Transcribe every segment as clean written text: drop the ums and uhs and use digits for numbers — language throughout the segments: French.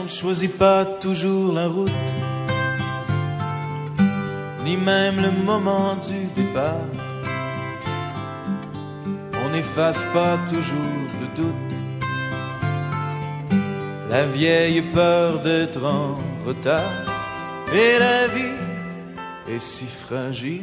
ne choisit pas toujours la route, ni même le moment du départ. On n'efface pas toujours le doute, la vieille peur d'être en retard. Et la vie est si fragile.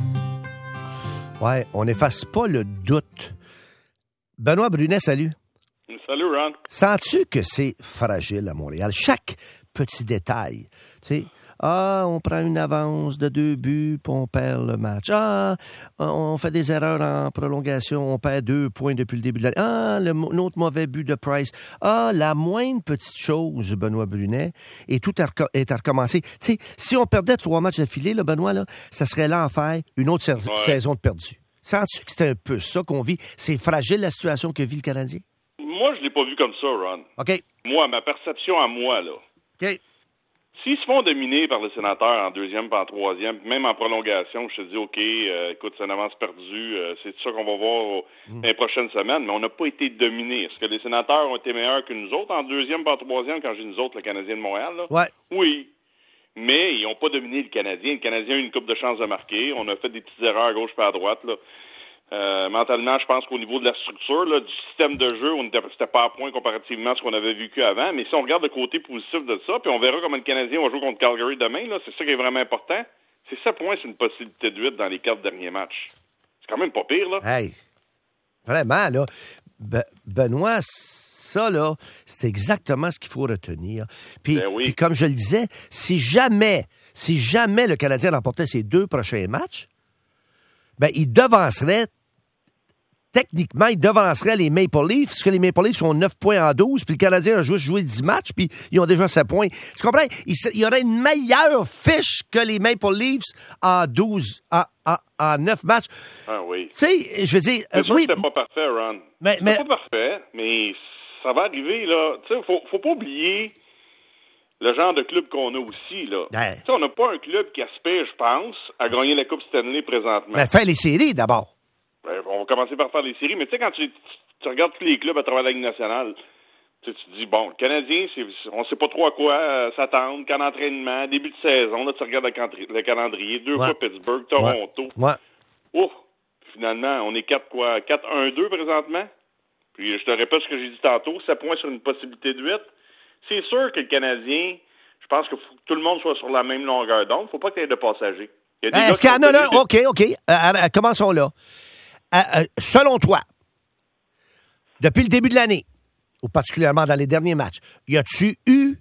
Ouais, on n'efface pas le doute. Benoît Brunet, salut. Salut, Ron. Sens-tu que c'est fragile à Montréal? Chaque petit détail, tu sais, on prend une avance de 2 buts, puis on perd le match. On fait des erreurs en prolongation, on perd 2 points depuis le début de l'année. Notre mauvais but de Price. La moindre petite chose, Benoît Brunet, et tout est à recommencer. Tu sais, si on perdait 3 matchs d'affilée, là, Benoît, là, ça serait l'enfer, une autre saison de perdu. Sens-tu que c'est un peu ça qu'on vit? C'est fragile la situation que vit le Canadien? Moi, je l'ai pas vu comme ça, Ron. OK. Moi, ma perception à moi, là. OK. S'ils se font dominer par le sénateur en deuxième et en troisième, même en prolongation, je te dis, OK, écoute, c'est une avance perdue, c'est ça qu'on va voir les prochaines semaines, mais on n'a pas été dominés. Est-ce que les sénateurs ont été meilleurs que nous autres en deuxième et en troisième, quand j'ai nous autres, le Canadien de Montréal, là? Ouais. Oui. Mais ils n'ont pas dominé le Canadien. Le Canadien a eu une coupe de chance de marquer. On a fait des petites erreurs à gauche et à droite, là. Mentalement, je pense qu'au niveau de la structure, là, du système de jeu, c'était pas à point comparativement à ce qu'on avait vécu avant. Mais si on regarde le côté positif de ça, puis on verra comment le Canadien va jouer contre Calgary demain, là, c'est ça qui est vraiment important. C'est 7 points, c'est une possibilité de 8 dans les 4 derniers matchs. C'est quand même pas pire, là. Hey, vraiment, là, Benoît, ça, là, c'est exactement ce qu'il faut retenir. Puis, puis comme je le disais, si jamais le Canadien remportait ses 2 prochains matchs, ben, techniquement, il devancerait les Maple Leafs, parce que les Maple Leafs sont 9 points en 12, puis le Canadien a joué 10 matchs, puis ils ont déjà 7 points. Tu comprends? Il y aurait une meilleure fiche que les Maple Leafs en 9 matchs. Ah oui. Tu sais, je veux dire... C'est sûr que c'était pas parfait, Ron. C'est pas parfait, mais ça va arriver, là. Tu sais, faut pas oublier le genre de club qu'on a aussi, là. Ouais. Tu sais, on n'a pas un club qui aspire, je pense, à gagner la Coupe Stanley présentement. Ben, faire les séries, d'abord. Ben, on va commencer par faire les séries, mais tu sais, quand tu regardes tous les clubs à travers la Ligue nationale, tu te dis, bon, le Canadien, on sait pas trop à quoi s'attendre, qu'en entraînement, début de saison, là, tu regardes le calendrier, 2 fois Pittsburgh, Toronto. Ouais. Ouf! Finalement, on est 4-1-2 présentement. Puis, je te répète ce que j'ai dit tantôt, 7 points sur une possibilité de 8. C'est sûr que le Canadien, je pense qu'il faut que tout le monde soit sur la même longueur d'onde. Faut pas qu'il y ait de passagers. Est-ce qu'il y en a là? OK. Commençons là. Selon toi, depuis le début de l'année, ou particulièrement dans les derniers matchs, y a-tu eu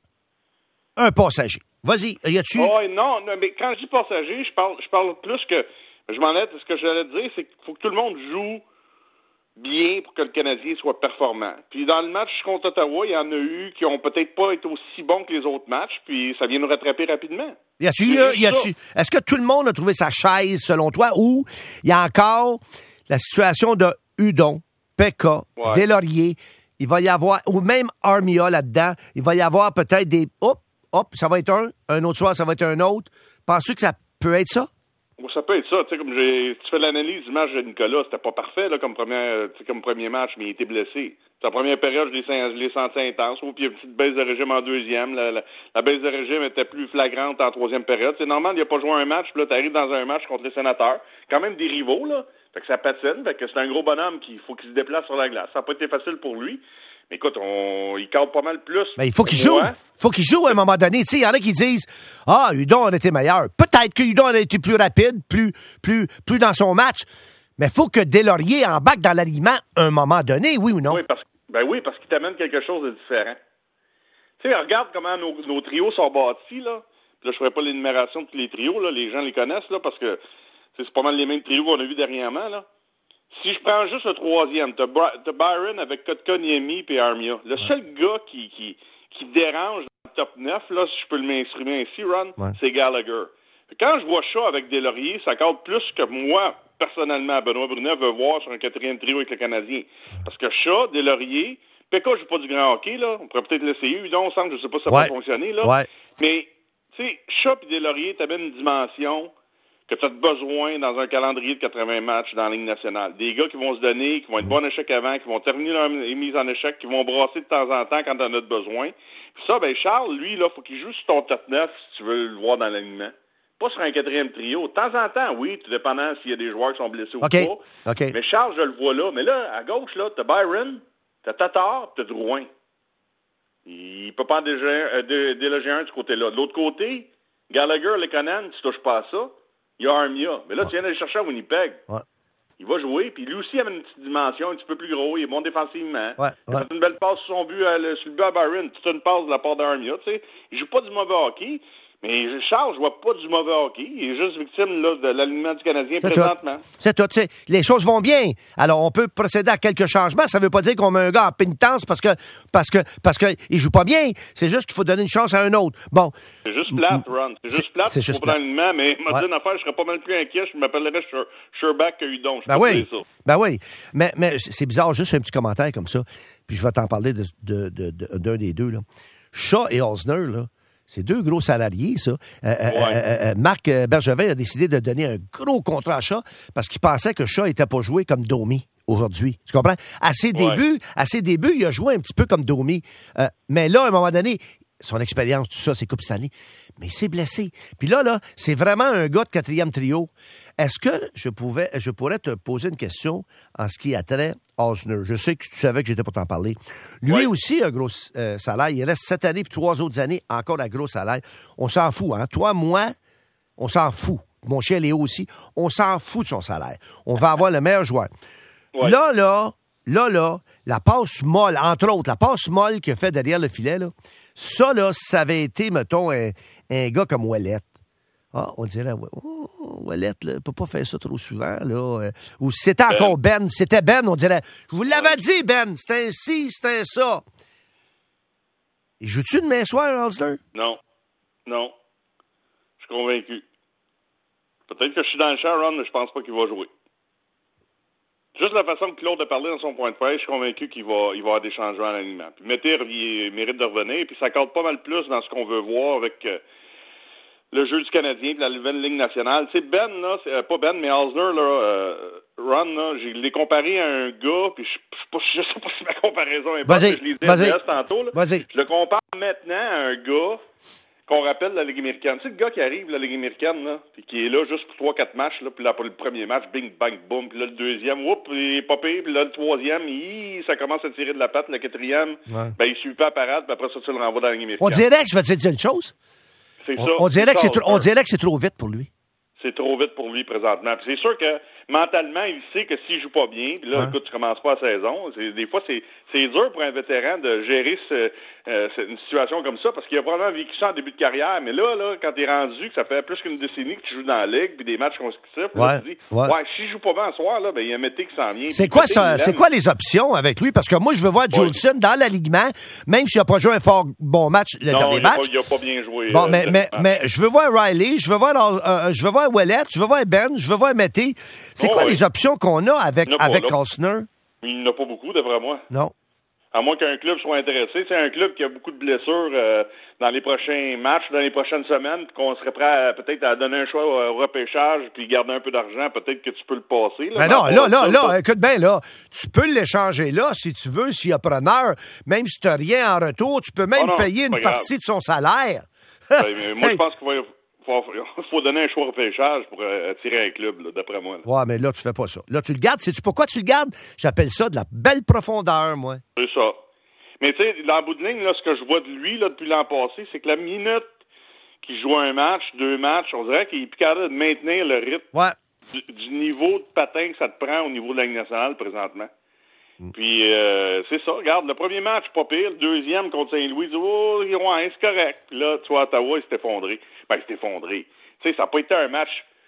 un passager? Vas-y, y a-tu... Oh, non, mais quand je dis passager, je parle plus que... Je m'en ai... Ce que j'allais te dire, c'est qu'il faut que tout le monde joue bien pour que le Canadien soit performant. Puis dans le match contre Ottawa, il y en a eu qui ont peut-être pas été aussi bons que les autres matchs, puis ça vient nous rattraper rapidement. Est-ce que tout le monde a trouvé sa chaise, selon toi, ou il y a encore la situation de Hudon, Pekka, Deslauriers, il va y avoir, ou même Armia là-dedans, il va y avoir peut-être des... ça va être un autre soir, ça va être un autre. Penses-tu que ça peut être ça? Ça peut être ça. Tu sais, comme tu fais l'analyse du match de Nicolas, c'était pas parfait là, comme premier match, mais il était blessé. Sa première période, je l'ai senti intense. Puis il y a une petite baisse de régime en deuxième. La baisse de régime était plus flagrante en troisième période. C'est normal, il n'a pas joué un match. Puis là, tu arrives dans un match contre les Sénateurs. Quand même des rivaux, là. Fait que ça patine. Fait que c'est un gros bonhomme qu'il faut qu'il se déplace sur la glace. Ça n'a pas été facile pour lui. Mais écoute, il cadre pas mal plus. Mais il faut qu'il joue. Il faut qu'il joue à un moment donné. Tu sais, il y en a qui disent Hudon a été meilleur. Peut-être que Hudon a été plus rapide, plus dans son match. Mais il faut que Deslauriers embarque dans l'alignement à un moment donné, oui ou non? Oui, parce qu'il t'amène quelque chose de différent. Tu sais, regarde comment nos trios sont bâtis, là. Puis là, je ferai pas l'énumération de tous les trios, là. Les gens les connaissent, là, parce que c'est pas mal les mêmes trios qu'on a vus dernièrement, là. Si je prends juste le troisième, t'as Byron avec Kotkaniemi et Armia. Le seul gars qui dérange dans le top 9, là, si je peux m'exprimer ainsi, Ron, c'est Gallagher. Quand je vois ça avec Deslauriers, ça cadre plus que moi, personnellement, Benoît Brunet veut voir sur un 4e trio avec le Canadien. Parce que Shaw, Deslauriers, Pekka joue pas du grand hockey, là. On pourrait peut-être l'essayer. Hudon, je sais pas si ça peut fonctionner, là. Ouais. Mais, tu sais, Shaw et Deslauriers t'amènent une dimension que tu as besoin dans un calendrier de 80 matchs dans la Ligue nationale. Des gars qui vont se donner, qui vont être bons en échec avant, qui vont terminer leur mise en échec, qui vont brasser de temps en temps quand tu en as besoin. Puis ça, ben Charles, lui, là, faut qu'il joue sur ton top 9 si tu veux le voir dans l'alignement. Pas sur un quatrième trio. De temps en temps, oui, tout dépendant s'il y a des joueurs qui sont blessés ou pas. OK. Mais Charles, je le vois là. Mais là, à gauche, là, t'as Byron, t'as Tatar, t'as Drouin. Il peut pas en déloger un de ce côté-là. De l'autre côté, Gallagher, Lekonen, tu touches pas à ça. Il y a Armia. Mais là, tu viens d'aller chercher à Winnipeg. Ouais. Il va jouer, puis lui aussi, il avait une petite dimension un petit peu plus gros. Il est bon défensivement. Ouais. Il a fait une belle passe sur son but, sur le but à Byron. Toute une passe de la part d'Armia, tu sais. Il joue pas du mauvais hockey. Mais Charles, je vois pas du mauvais hockey. Il est juste victime là, de l'alignement du Canadien présentement. C'est tout. Les choses vont bien. Alors, on peut procéder à quelques changements. Ça veut pas dire qu'on met un gars en pénitence parce que il joue pas bien. C'est juste qu'il faut donner une chance à un autre. Bon. C'est juste plate, Ron. C'est juste plate pour l'alignement, mais m'a dit une affaire, je serais pas mal plus inquiet. Je m'appellerais Sherbach que Hudon. Ben oui. Mais c'est bizarre, juste un petit commentaire comme ça. Puis je vais t'en parler d'un des deux, là. Shaw et Osner, là. C'est deux gros salariés, ça. Marc Bergevin a décidé de donner un gros contrat à Shaw parce qu'il pensait que Shaw n'était pas joué comme Domi aujourd'hui. Tu comprends? À ses débuts, il a joué un petit peu comme Domi. Mais là, à un moment donné, son expérience, tout ça, c'est Coupe Stanley. Mais il s'est blessé. Puis là, c'est vraiment un gars de quatrième trio. Est-ce que je pourrais te poser une question en ce qui a trait Osner? Je sais que tu savais que j'étais pour t'en parler. Lui aussi a un gros salaire. Il reste 7 années puis 3 autres années encore à gros salaire. On s'en fout, hein? Toi, moi, on s'en fout. Mon chien Léo aussi. On s'en fout de son salaire. On va avoir le meilleur joueur. Ouais. Là, la passe molle, entre autres, la passe molle qu'il a fait derrière le filet, là, ça avait été, mettons, un gars comme Ouellet. Ah, on dirait, Ouellet, il ne peut pas faire ça trop souvent, là. Ou si c'était encore Ben, on dirait, je vous l'avais dit, Ben, c'était un ci, c'était un ça. Et joues-tu demain soir, Osner? Non. Je suis convaincu. Peut-être que je suis dans le champ, Ron, mais je pense pas qu'il va jouer. Juste la façon que Claude a parlé dans son point de presse, je suis convaincu qu'il va y avoir des changements à l'alignement. Puis Mété, il mérite de revenir, puis ça compte pas mal plus dans ce qu'on veut voir avec le jeu du Canadien et la nouvelle Ligue nationale. Tu sais, Ben, là, pas Ben, mais Osner, là, Ron, là, je l'ai comparé à un gars, puis je sais pas si ma comparaison est bonne, je l'ai dit tantôt, là. Je le compare maintenant à un gars qu'on rappelle de la Ligue américaine. Tu sais, le gars qui arrive de la Ligue américaine, là, puis qui est là juste pour 3-4 matchs, là, puis là, pour le premier match, bing, bang, boum, puis là, le deuxième, il est pas pire, puis là, le troisième, ça commence à tirer de la patte, le quatrième, il suit pas à parade, puis après ça, tu le renvoies dans la Ligue américaine. On dirait que je vais te dire une chose. C'est ça. On dirait que c'est trop vite pour lui. C'est trop vite pour lui présentement. Puis c'est sûr que mentalement, il sait que s'il joue pas bien, puis là, écoute, tu commences pas la saison. Des fois, c'est dur pour un vétéran de gérer une situation comme ça, parce qu'il a probablement vécu ça en début de carrière. Mais là, quand t'es rendu, que ça fait plus qu'une décennie que tu joues dans la Ligue, puis des matchs consécutifs, là, tu dis, s'il joue pas bien ce soir, là, il y a Mété qui s'en vient. C'est quoi ça? C'est quoi les options avec lui? Parce que moi, je veux voir Jolson dans l'alignement, même s'il n'a pas joué un fort bon match le dernier match. Il a pas bien joué. Bon, mais je veux voir Riley, je veux voir Ouellet, je veux voir Ben, je veux voir Mété. C'est quoi les options qu'on a avec Osner? Il n'y en a pas beaucoup, d'après moi. Non. À moins qu'un club soit intéressé. C'est un club qui a beaucoup de blessures dans les prochains matchs, dans les prochaines semaines, puis qu'on serait prêt peut-être à donner un choix au repêchage, puis garder un peu d'argent, peut-être que tu peux le passer. Là, là, écoute bien, là, tu peux l'échanger là, si tu veux, s'il y a preneur. Même si tu n'as rien en retour, tu peux même payer une partie de son salaire. Mais moi, je pense qu'il faut donner un choix au repêchage pour attirer un club, là, d'après moi. Ouais, mais là, tu fais pas ça. Là, tu le gardes. Sais-tu pourquoi tu le gardes? J'appelle ça de la belle profondeur, moi. C'est ça. Mais tu sais, dans le bout de ligne, là, ce que je vois de lui là, depuis l'an passé, c'est que la minute qu'il joue un match, 2 matchs, on dirait qu'il est plus capable de maintenir le rythme du niveau de patin que ça te prend au niveau de la Ligue nationale présentement. Puis, c'est ça. Regarde, le premier match, pas pire. Le deuxième contre Saint-Louis, c'est correct. Puis là, tu vois, Ottawa, il s'est effondré. Il s'est effondré. Tu sais, ça n'a pas été un match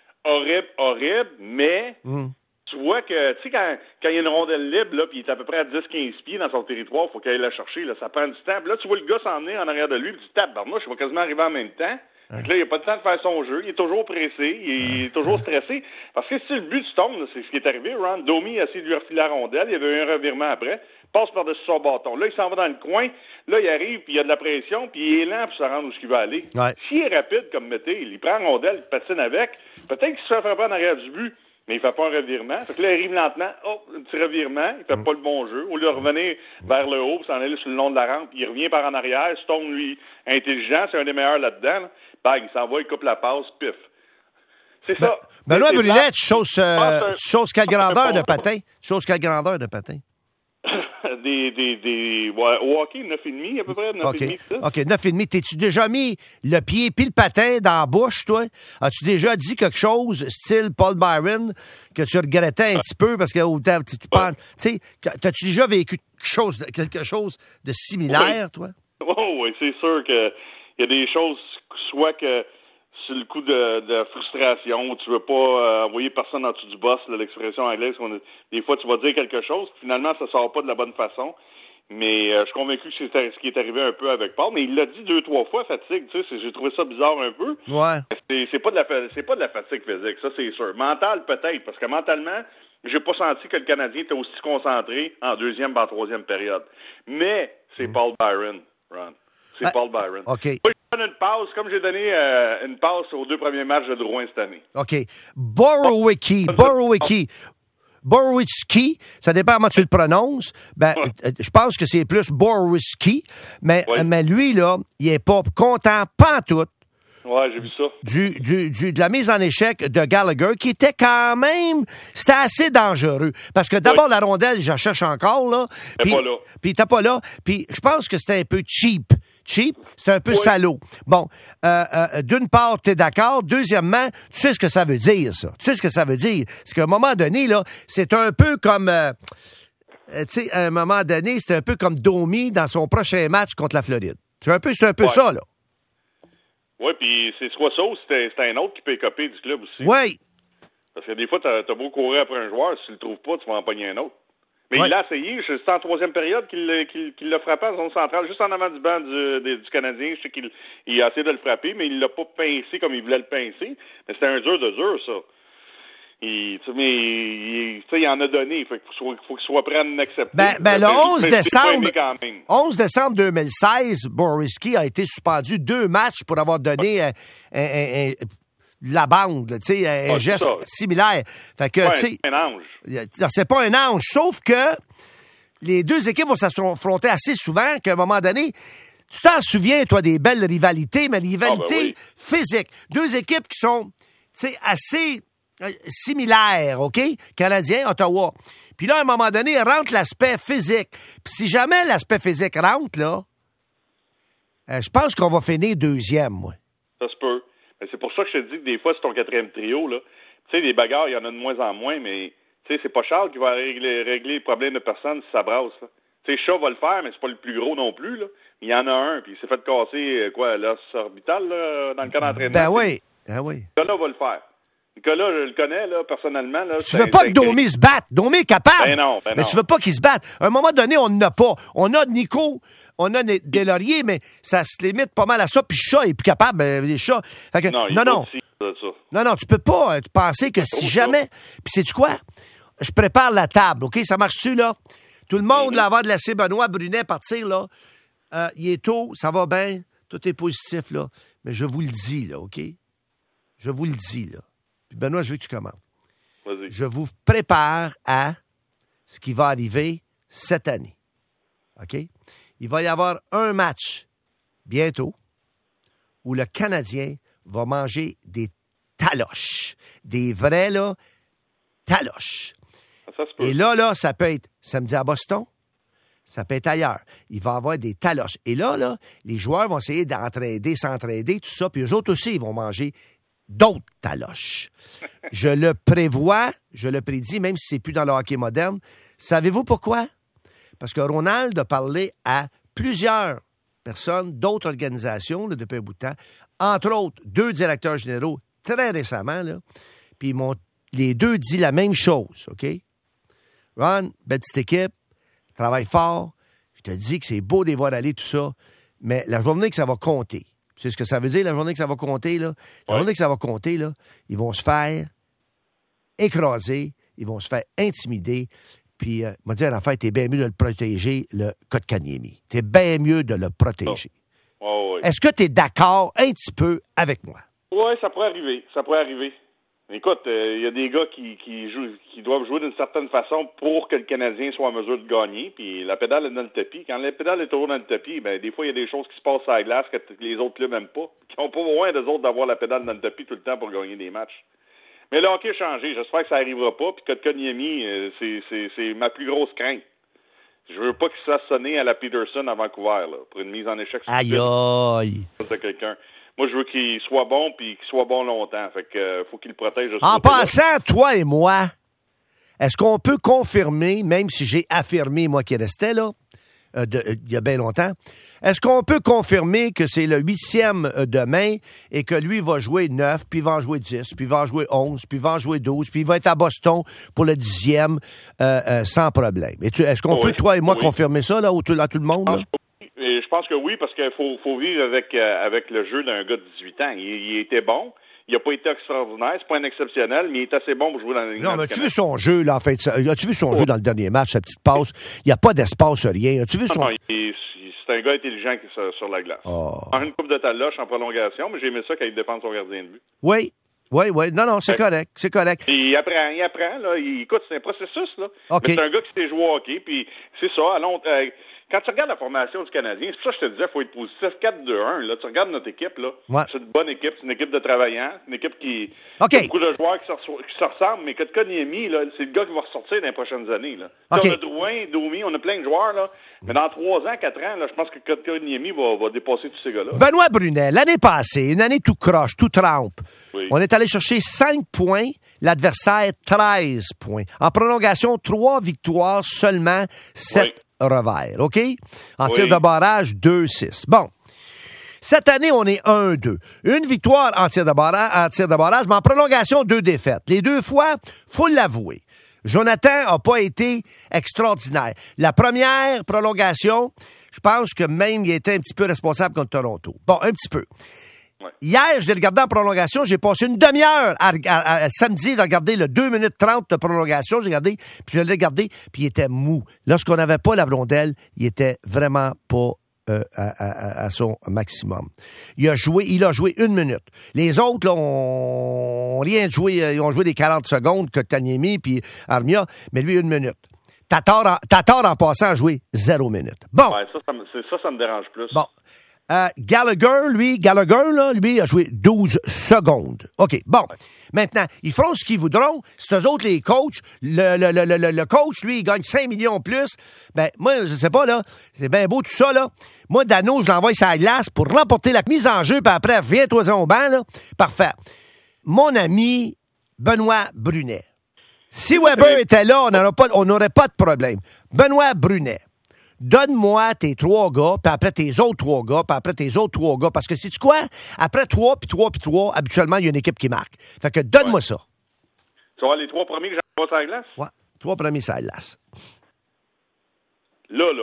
horrible, mais tu vois que, tu sais, quand il y a une rondelle libre, là, puis il est à peu près à 10-15 pieds dans son territoire, il faut qu'il aille la chercher, là, ça prend du temps. Puis là, tu vois le gars s'en venir en arrière de lui, puis tu tapes, moi, je vais quasiment arriver en même temps. Donc là, il n'a pas le temps de faire son jeu. Il est toujours pressé. Il est toujours stressé. Parce que si le but tombe, c'est ce qui est arrivé. Ron Domi a essayé de lui refiler la rondelle. Il y avait eu un revirement après. Passe par-dessus son bâton. Là, il s'en va dans le coin. Là, il arrive, puis il y a de la pression, puis il est lent pour se rendre où il veut aller. Ouais. S'il est rapide comme Mété, il prend la rondelle, il patine avec, peut-être qu'il se fait frapper en arrière du but, mais il fait pas un revirement. Fait que là, il arrive lentement, un petit revirement, il fait pas le bon jeu. Au lieu de revenir vers le haut, puis s'en aller sur le long de la rampe, il revient par en arrière. Stone, lui, intelligent, c'est un des meilleurs là-dedans. Là. Bang, il s'en va, il coupe la passe, pif. C'est ça. Benoît C'est Brunet, tu plat. choses quelle grandeur de patin? Tu choses quelle grandeur de patin? Au hockey, 9,5 à peu près, 9,5. OK, 9,5. T'es-tu déjà mis le pied puis le patin dans la bouche, toi? As-tu déjà dit quelque chose, style Paul Byron, que tu regrettais un petit peu parce que tu penses... Tu sais, t'as-tu déjà vécu quelque chose de similaire, toi? Oh, oui, c'est sûr qu'il y a des choses, soit que sur le coup de frustration, où tu veux pas envoyer personne en dessous du boss, là, l'expression anglaise, des fois tu vas dire quelque chose, puis finalement ça sort pas de la bonne façon. Mais je suis convaincu que c'est ce qui est arrivé un peu avec Paul, mais il l'a dit 2-3 fois, fatigue, tu sais, j'ai trouvé ça bizarre un peu. Ouais. C'est pas de la fatigue physique, ça c'est sûr. Mental peut-être, parce que mentalement, j'ai pas senti que le Canadien était aussi concentré en deuxième et en troisième période. Mais c'est Paul Byron, Ron. C'est Paul Byron. OK. Moi, je donne une passe, comme j'ai donné une passe aux 2 premiers matchs de Drouin cette année. OK. Borowicki, ça dépend comment tu le prononces. Ben, je pense que c'est plus Borowicki, mais lui, là, il est pas content, pantoute. Ouais, j'ai vu ça. De la mise en échec de Gallagher, qui était quand même... C'était assez dangereux. Parce que d'abord, la rondelle, je la cherche encore, là. Puis t'es pas là. Puis je pense que c'était un peu cheap. C'est un peu salaud. Bon, d'une part, t'es d'accord. Deuxièmement, tu sais ce que ça veut dire, ça. Tu sais ce que ça veut dire. C'est qu'à un moment donné, là, c'est un peu comme... tu sais, à un moment donné, c'est un peu comme Domi dans son prochain match contre la Floride. C'est un peu ça, là. Oui, puis c'est soit ça ou c'est un autre qui peut écoper du club aussi. Oui. Parce que des fois, t'as beau courir après un joueur, si tu le trouves pas, tu vas en pogner un autre. Mais il l'a essayé, c'était en troisième période qu'il l'a frappé en zone centrale, juste en avant du banc du Canadien. Je sais qu'il a essayé de le frapper, mais il l'a pas pincé comme il voulait le pincer. Mais c'était un dur de dur, ça. Il en a donné. Fait qu'il faut qu'il soit prêt à l'accepter. Le 11 décembre 2016, Borowicki a été suspendu 2 matchs pour avoir donné la bande, tu sais, un geste similaire. Fait que, c'est un ange. C'est pas un ange, sauf que les deux équipes vont s'affronter assez souvent qu'à un moment donné, tu t'en souviens, toi, des belles rivalités, mais rivalités physiques. 2 équipes qui sont, tu sais, assez similaires, OK? Canadien, Ottawa. Puis là, à un moment donné, rentre l'aspect physique. Puis si jamais l'aspect physique rentre, là, je pense qu'on va finir 2e, moi. Ça se peut. Mais c'est pour ça que je te dis que des fois, c'est ton 4e trio, là. Tu sais, les bagarres, il y en a de moins en moins, mais tu sais, c'est pas Charles qui va régler les problèmes de personne si ça brasse, là. Tu sais, Shaw va le faire, mais c'est pas le plus gros non plus, là. Il y en a un, puis il s'est fait casser, l'os orbital, là, dans le cas d'entraînement. Ben oui. Nicolas va le faire. Nicolas, je le connais, là, personnellement. Là, tu veux pas que Domi se batte. Domi est capable. Ben non. Mais tu veux pas qu'il se batte. À un moment donné, on n'en a pas. On a Nico, on a Deslauriers, mais ça se limite pas mal à ça. Puis Chat est plus capable. Les chats. Fait que, non, tu peux pas penser que si jamais... Puis sais-tu quoi? Je prépare la table, OK? Ça marche-tu, là? Tout le monde, là, avant de laisser Benoît Brunet partir, là, il est tôt, ça va bien, tout est positif, là. Mais je vous le dis, là, OK? Je vous le dis, là. Puis Benoît, je veux que tu commentes. Vas-y. Je vous prépare à ce qui va arriver cette année. OK? Il va y avoir un match bientôt où le Canadien va manger des taloches. Des vrais, là, taloches. Ça se peut. Et là, ça peut être samedi à Boston. Ça peut être ailleurs. Il va y avoir des taloches. Et là, les joueurs vont essayer s'entraider, tout ça. Puis eux autres aussi, ils vont manger d'autres taloches. Je le prévois, je le prédis, même si c'est plus dans le hockey moderne. Savez-vous pourquoi? Parce que Ronald a parlé à plusieurs personnes, d'autres organisations, là, depuis un bout de temps, entre autres 2 directeurs généraux très récemment, là, puis ils m'ont les 2 dit la même chose, OK? Ron, belle petite équipe, travaille fort, je te dis que c'est beau de les voir aller, tout ça, mais la journée que ça va compter, tu sais ce que ça veut dire, la journée que ça va compter, là? La journée que ça va compter, là, ils vont se faire écraser, ils vont se faire intimider, Puis, m'a dit à la fête, t'es bien mieux de le protéger, le Kotkaniemi. T'es bien mieux de le protéger. Oh, oui. Est-ce que tu es d'accord un petit peu avec moi? Oui, ça pourrait arriver. Écoute, il y a des gars qui doivent jouer d'une certaine façon pour que le Canadien soit en mesure de gagner. Puis la pédale est dans le tapis. Quand la pédale est toujours dans le tapis, ben des fois, il y a des choses qui se passent à la glace que les autres clubs n'aiment pas. Qui n'ont pas besoin d'eux autres d'avoir la pédale dans le tapis tout le temps pour gagner des matchs. Mais le hockey a changé. J'espère que ça n'arrivera pas. Puis Kotkaniemi, c'est ma plus grosse crainte. Je veux pas qu'il se fasse sonner à la Peterson à Vancouver, là, pour une mise en échec. Aïe, aïe! De quelqu'un. Moi, je veux qu'il soit bon puis qu'il soit bon longtemps. Fait que faut qu'il le protège. En passant, toi et moi, est-ce qu'on peut confirmer, même si j'ai affirmé, moi qui restais là, il y a bien longtemps, est-ce qu'on peut confirmer que c'est le 8e demain et que lui va jouer 9, puis il va en jouer 10, puis il va en jouer 11, puis il va en jouer 12, puis il va être à Boston pour le 10e sans problème? Est-ce qu'on peut, toi et moi, confirmer ça là, à tout le monde? Là? Je pense que oui, parce qu'il faut vivre avec le jeu d'un gars de 18 ans. Il était bon. Il n'a pas été extraordinaire. C'est pas un exceptionnel, mais il est assez bon pour jouer dans la Ligue. Non, mais as-tu vu son jeu, là, en fait? As-tu vu son jeu dans le dernier match, sa petite passe? Il n'y a pas d'espace, rien. As-tu vu son... Non, c'est un gars intelligent qui est sur la glace. Oh. En une coupe de taloche en prolongation, mais j'ai aimé ça quand il défend son gardien de but. Oui. Non, c'est correct. C'est correct. Il apprend, là. Écoute, c'est un processus, là. Okay. Mais c'est un gars qui sait jouer au hockey, puis c'est ça. Allons, quand tu regardes la formation du Canadien, c'est pour ça que je te disais, il faut être positif. 4-2-1, là. Tu regardes notre équipe, là. Ouais. C'est une bonne équipe. C'est une équipe de travaillants. C'est une équipe qui okay. a beaucoup de joueurs qui se ressemblent, mais Kotkaniemi, là, c'est le gars qui va ressortir dans les prochaines années, là. Okay. On a Drouin, Domi, on a plein de joueurs, là. Mais dans 3 ans, 4 ans, là, je pense que Kotkaniemi va dépasser tous ces gars-là. Benoît Brunet, l'année passée, une année tout croche, tout trempe. Oui. On est allé chercher 5 points, l'adversaire 13 points. En prolongation, 3 victoires, seulement 7 revers, OK? En tir de barrage, 2-6. Bon. Cette année, on est 1-2. Une victoire en tir de barrage, mais en prolongation, 2 défaites. Les 2 fois, faut l'avouer, Jonathan n'a pas été extraordinaire. La première prolongation, je pense que même il était un petit peu responsable contre Toronto. Bon, un petit peu. Ouais. Hier, je l'ai regardé en prolongation. J'ai passé une demi-heure à samedi de regarder le 2 minutes 30 de prolongation. J'ai regardé, puis je l'ai regardé, puis il était mou. Lorsqu'on n'avait pas la rondelle, il était vraiment pas à son maximum. Il a joué 1 minute. Les autres, là, ont rien joué. Ils ont joué des 40 secondes, Kotkaniemi puis Armia, mais lui, 1 minute. Tatar, en passant, a joué 0 minute. Bon. Ouais, ça me dérange plus. Bon. Gallagher, lui, a joué 12 secondes. OK, bon. Ouais. Maintenant, ils feront ce qu'ils voudront. C'est eux autres, les coachs. Le coach, lui, il gagne 5 millions plus. Ben, moi, je sais pas, là. C'est bien beau tout ça, là. Moi, Dano, je l'envoie sur la glace pour remporter la mise en jeu, puis après, viens-toi-en au banc, là. Parfait. Mon ami Benoît Brunet. Si Weber était là, on n'aurait pas de problème. Benoît Brunet. Donne-moi tes 3 gars, puis après tes autres 3 gars, puis après tes autres 3 gars. Parce que, sais-tu quoi? Après 3, puis 3, puis 3, habituellement, il y a une équipe qui marque. Fait que donne-moi ça. Tu vas les 3 premiers que j'envoie sur la glace? Ouais, 3 premiers sur la glace. Là,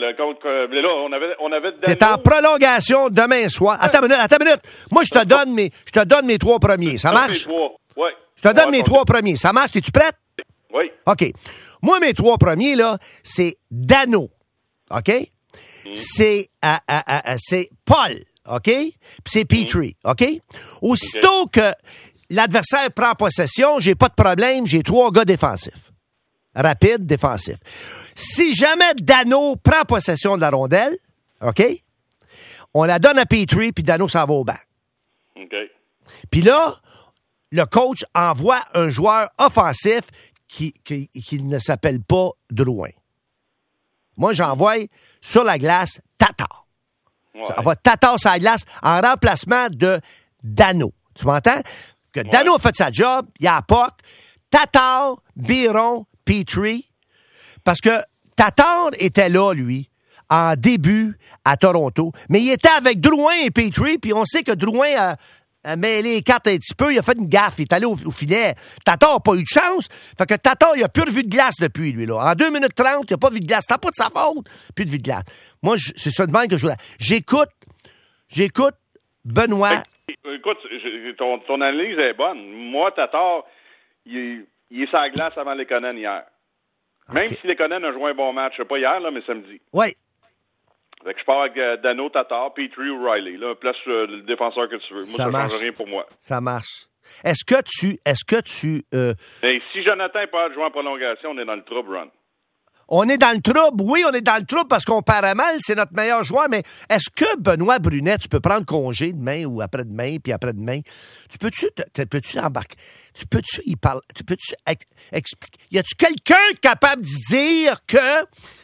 on avait T'es en prolongation demain soir. Attends une minute. Moi, je te donne mes 3 premiers. Ça marche? Ouais. Je te donne mes 3 premiers. Ça marche? Es-tu prête? Oui. OK. Moi, mes 3 premiers, là, c'est Dano. OK? C'est Paul. OK? Puis c'est Petrie. OK? Aussitôt que l'adversaire prend possession, j'ai pas de problème, j'ai 3 gars défensifs. Rapides, défensifs. Si jamais Dano prend possession de la rondelle, OK? On la donne à Petrie, puis Dano s'en va au banc. OK. Puis là, le coach envoie un joueur offensif qui ne s'appelle pas Drouin. Moi, j'envoie sur la glace Tatar. Ouais. J'envoie Tatar sur la glace en remplacement de Dano. Tu m'entends? Que Dano a fait sa job, il y a POC, Tatar, Biron, Petrie. Parce que Tatar était là, lui, en début à Toronto, mais il était avec Drouin et Petrie, puis on sait que Drouin a mêlé les cartes un petit peu, il a fait une gaffe, il est allé au filet. Tatar n'a pas eu de chance, fait que Tatar, il a plus revu de glace depuis, lui, là. En 2 minutes 30, il n'a pas vu de glace. C'était pas de sa faute, plus de vue de glace. Moi, c'est ça de même que je joue. J'écoute Benoît. Écoute, ton analyse est bonne. Moi, Tatar, il est sur la glace avant Lekonen hier. Même si Lekonen a joué un bon match, pas hier, là, mais samedi. Oui. Fait que je pars avec Dano, Tatar, Petrie ou Riley. Là, place le défenseur que tu veux. Moi, ça ne change rien pour moi. Ça marche. Est-ce que tu... Mais si Jonathan n'est pas joué en prolongation, on est dans le trouble, Ron. On est dans le trouble, oui, on est dans le trouble parce qu'on paraît mal, c'est notre meilleur joueur, mais est-ce que Benoît Brunet, tu peux prendre congé demain ou après-demain, puis après-demain? Peux-tu embarquer? Tu peux-tu expliquer? Y a-tu quelqu'un capable de dire que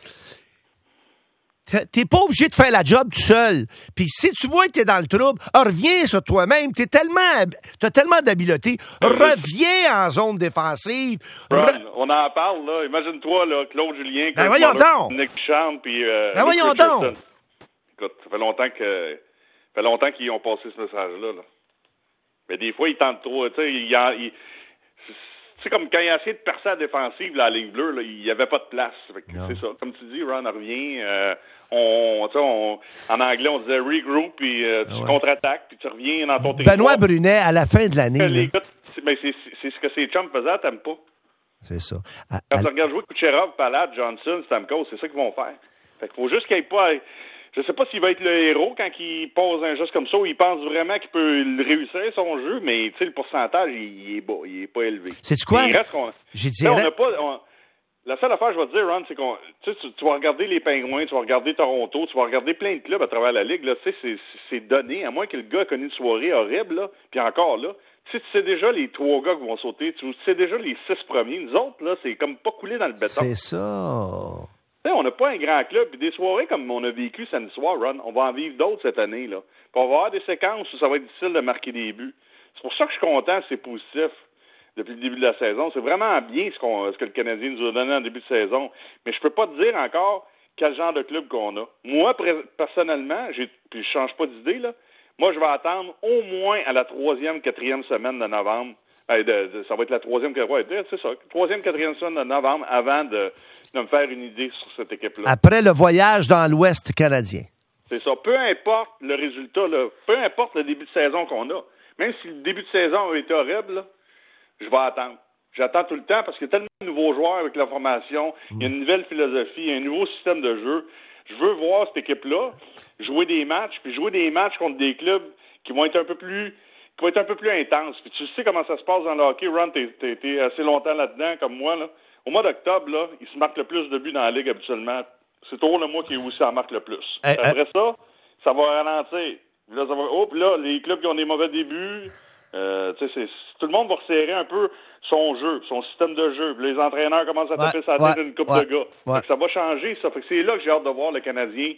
t'es pas obligé de faire la job tout seul? Puis si tu vois que t'es dans le trouble, reviens sur toi-même. T'as tellement d'habileté. Reviens en zone défensive. On en parle, là. Imagine-toi, là, Claude Julien, voyons donc! Nick Champ, puis voyons donc! Écoute, ça fait longtemps qu'ils ont passé ce message-là, là. Mais des fois, ils tentent trop. Tu sais, c'est comme quand il a essayé de percer la défensive, la ligne bleue, là, il n'y avait pas de place. C'est ça. Comme tu dis, Ron revient. En anglais, on disait regroup, puis tu contre-attaques, puis tu reviens dans ton territoire. Benoît Brunet, à la fin de l'année. Les gars, c'est ce que ces chums faisaient, t'aimes pas. C'est ça. Quand tu regardes jouer Kucherov, Palat, Johnson, Stamkos, c'est ça qu'ils vont faire. Fait qu'il faut juste qu'il n'y ait pas... Je sais pas s'il va être le héros quand il pose un geste comme ça ou il pense vraiment qu'il peut réussir son jeu, mais tu sais, le pourcentage, il est bas, il est pas élevé. C'est quoi? J'ai dit. La seule affaire, je vais te dire, Ron, c'est qu'on, tu vas regarder les Pingouins, tu vas regarder Toronto, tu vas regarder plein de clubs à travers la ligue, là, tu sais, c'est donné, à moins que le gars ait connu une soirée horrible, là, puis encore là, tu sais déjà les 3 gars qui vont sauter, tu sais déjà les 6 premiers, nous autres, là, c'est comme pas coulé dans le béton. C'est ça. T'sais, on n'a pas un grand club, puis des soirées comme on a vécu samedi soir, Ron, on va en vivre d'autres cette année, là. Puis on va avoir des séquences où ça va être difficile de marquer des buts. C'est pour ça que je suis content, c'est positif depuis le début de la saison. C'est vraiment bien ce que le Canadien nous a donné en début de saison. Mais je peux pas te dire encore quel genre de club qu'on a. Moi, personnellement, puis je change pas d'idée, là. Moi, je vais attendre au moins à la 3e, 4e semaine de novembre. Ça va être la 3e, c'est ça, 3e, 4e semaine de novembre avant de me faire une idée sur cette équipe-là. Après le voyage dans l'Ouest canadien. C'est ça. Peu importe le résultat, là, peu importe le début de saison qu'on a, même si le début de saison a été horrible, là, je vais attendre. J'attends tout le temps parce qu'il y a tellement de nouveaux joueurs avec la formation, il y a une nouvelle philosophie, il y a un nouveau système de jeu. Je veux voir cette équipe-là jouer des matchs contre des clubs qui vont être un peu plus intenses. Puis tu sais comment ça se passe dans le hockey, Ron, t'es été assez longtemps là-dedans comme moi, là. Au mois d'octobre, là, il se marque le plus de buts dans la ligue habituellement. C'est toujours le mois qui est où ça marque le plus. Après ça va ralentir. Là, les clubs qui ont des mauvais débuts, tout le monde va resserrer un peu son jeu, son système de jeu. Puis les entraîneurs commencent à taper sa tête d'une couple de gars. Fait que ça va changer, ça. Fait que c'est là que j'ai hâte de voir le Canadien.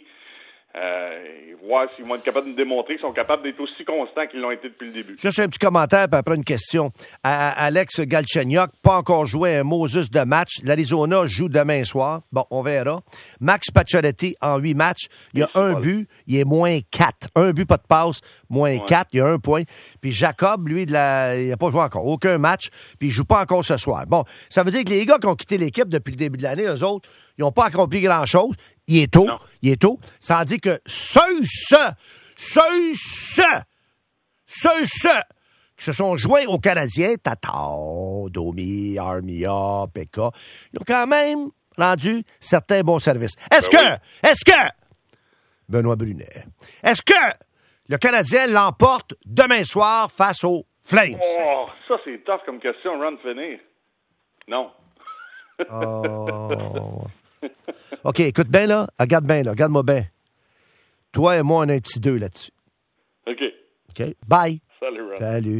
Voir s'ils vont être capables de nous démontrer qu'ils sont capables d'être aussi constants qu'ils l'ont été depuis le début. Juste un petit commentaire, puis après une question. Alex Galchenyuk, pas encore joué un Moses de match. L'Arizona joue demain soir. Bon, on verra. Max Pacioretty, en 8 matchs, il y a un but, il est moins 4. Un but, pas de passe, moins 4, il y a 1 point. Puis Jacob, lui, il n'a pas joué encore. Aucun match, puis il joue pas encore ce soir. Bon, ça veut dire que les gars qui ont quitté l'équipe depuis le début de l'année, eux autres, ils n'ont pas accompli grand-chose. Il est tôt. Ça dit que ceux qui se sont joints aux Canadiens, Tatar, Domi, Armia, Pekka, ils ont quand même rendu certains bons services. Est-ce que, Benoît Brunet, est-ce que le Canadien l'emporte demain soir face aux Flames? Oh, ça c'est tough comme question, Ron Finney. Non. OK, écoute bien là. Regarde-moi bien. Toi et moi, on a un petit 2 là-dessus. OK. Bye. Salut, Ron. Salut.